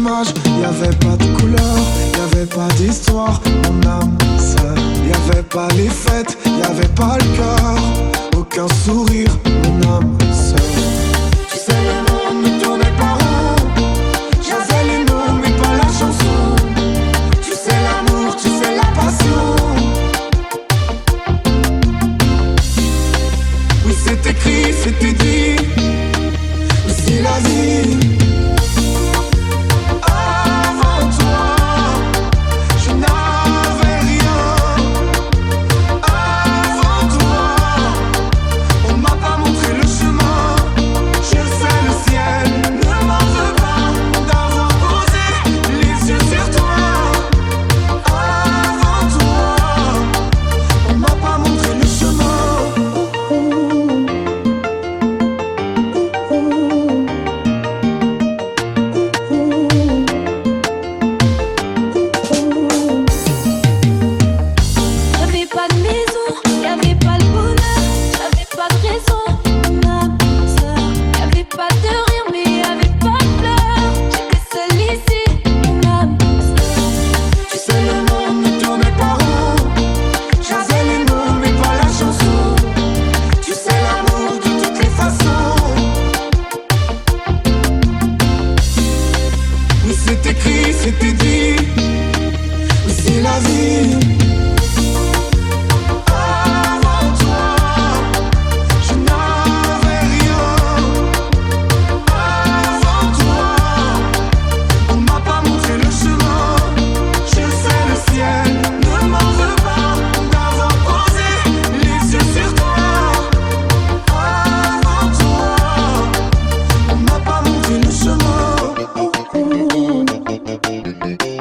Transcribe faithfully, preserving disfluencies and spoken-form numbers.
image, y'avait pas de couleur, y'avait pas d'histoire, mon âme sœur. Y'avait pas les fêtes, y'avait pas le cœur, aucun sourire, mon âme sœur. Tu sais le monde ne tournait pas rond, j'avais les mots mais pas la chanson. Tu sais l'amour, tu sais la passion. Oui c'est écrit, c'était dit, aussi la vie. C'était dit, mais c'est la vie. Avant toi, je n'avais rien. Avant toi, on m'a pas montré le chemin. Je sais le ciel, ne m'en veux pas d'avoir posé les yeux sur toi. Avant toi, on m'a pas montré le chemin. Thank you.